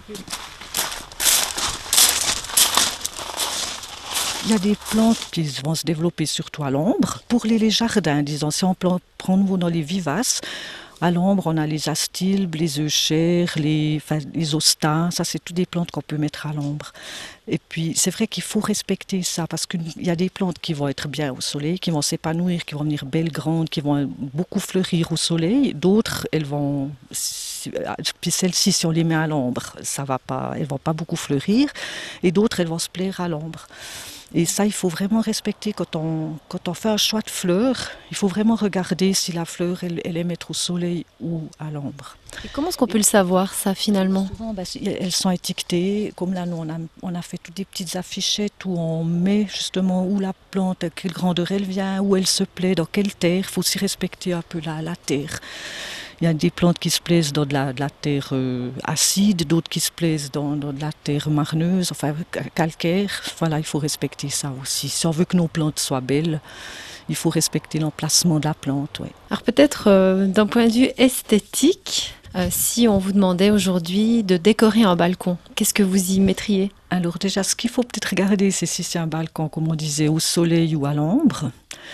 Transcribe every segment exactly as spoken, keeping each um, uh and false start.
Il y a des plantes qui vont se développer surtout à l'ombre. Pour les, les jardins, disons, si on plante, prend nouveau dans les vivaces, à l'ombre, on a les astilbes, les euchères, les, enfin, les hostas. Ça, c'est toutes des plantes qu'on peut mettre à l'ombre. Et puis, c'est vrai qu'il faut respecter ça parce qu'il y a des plantes qui vont être bien au soleil, qui vont s'épanouir, qui vont venir belles, grandes, qui vont beaucoup fleurir au soleil. D'autres, elles vont... Puis celles-ci, si on les met à l'ombre, ça va pas, elles vont pas beaucoup fleurir. Et d'autres, elles vont se plaire à l'ombre. Et ça, il faut vraiment respecter quand on, quand on fait un choix de fleurs. Il faut vraiment regarder si la fleur, elle, elle aime être au soleil ou à l'ombre. Et comment est-ce qu'on peut le savoir, ça, finalement? Souvent, ben, elles sont étiquetées. Comme là, nous, on a, on a fait toutes des petites affichettes où on met justement où la plante, à quelle grandeur elle vient, où elle se plaît, dans quelle terre. Il faut aussi respecter un peu la, la terre. Il y a des plantes qui se plaisent dans de la, de la terre euh, acide, d'autres qui se plaisent dans, dans de la terre marneuse, enfin calcaire. Voilà, il faut respecter ça aussi. Si on veut que nos plantes soient belles, il faut respecter l'emplacement de la plante. Ouais. Alors peut-être euh, d'un point de vue esthétique, euh, si on vous demandait aujourd'hui de décorer un balcon, qu'est-ce que vous y mettriez? Alors déjà, ce qu'il faut peut-être regarder, c'est si c'est un balcon, comme on disait, au soleil ou à l'ombre.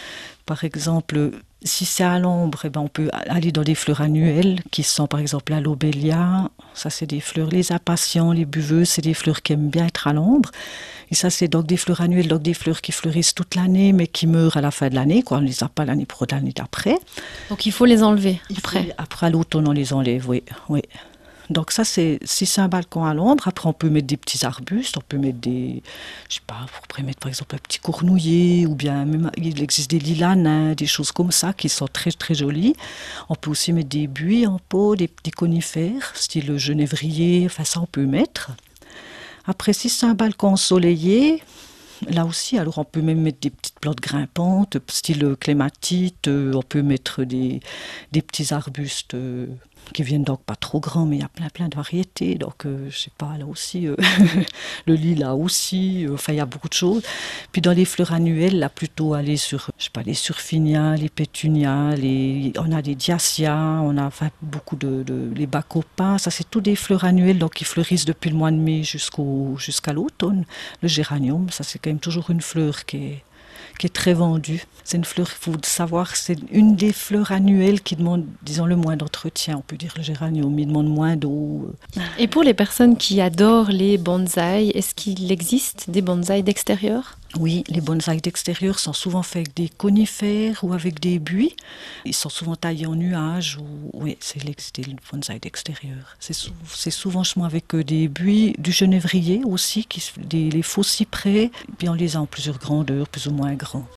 Par exemple, si c'est à l'ombre, eh ben on peut aller dans des fleurs annuelles qui sont par exemple la lobelia. Ça, c'est des fleurs. Les impatiens, les buveuses, c'est des fleurs qui aiment bien être à l'ombre. Et ça, c'est donc des fleurs annuelles, donc des fleurs qui fleurissent toute l'année, mais qui meurent à la fin de l'année, quoi. On ne les a pas l'année pro l'année d'après. Donc il faut les enlever après. Faut, après, à l'automne, on les enlève, oui. oui. Donc ça, c'est, si c'est un balcon à l'ombre, après on peut mettre des petits arbustes, on peut mettre des, je sais pas, on pourrait mettre par exemple un petit cornouiller, ou bien même, il existe des lilas nains, des choses comme ça qui sont très très jolies. On peut aussi mettre des buis en pot, des petits conifères, style genévrier, enfin ça on peut mettre. Après, si c'est un balcon ensoleillé, là aussi, alors on peut même mettre des petites plantes grimpantes, style clématite, on peut mettre des, des petits arbustes qui viennent donc pas trop grands, mais il y a plein plein de variétés. Donc, euh, je sais pas, là aussi, euh, le lilas aussi, euh, enfin, il y a beaucoup de choses. Puis dans les fleurs annuelles, là, plutôt aller sur, je sais pas, les surfinias, les pétunias, les, on a des diacias, on a enfin, beaucoup de, de les bacopas. Ça, c'est tous des fleurs annuelles, donc qui fleurissent depuis le mois de mai jusqu'au, jusqu'à l'automne. Le géranium, ça, c'est quand même toujours une fleur qui est qui est très vendue. C'est une fleur, il faut savoir, c'est une des fleurs annuelles qui demande, disons, le moins d'entretien. On peut dire le géranium, il demande moins d'eau. Et pour les personnes qui adorent les bonsaïs, est-ce qu'il existe des bonsaïs d'extérieur? Oui, les bonsaïs d'extérieur sont souvent faits avec des conifères ou avec des buis. Ils sont souvent taillés en nuages. Ou... Oui, c'est le bonsaï d'extérieur. C'est, sou... c'est souvent avec des buis, du genévrier aussi, qui... des... les faux cyprès. Puis on les a en plusieurs grandeurs, plus ou moins grands.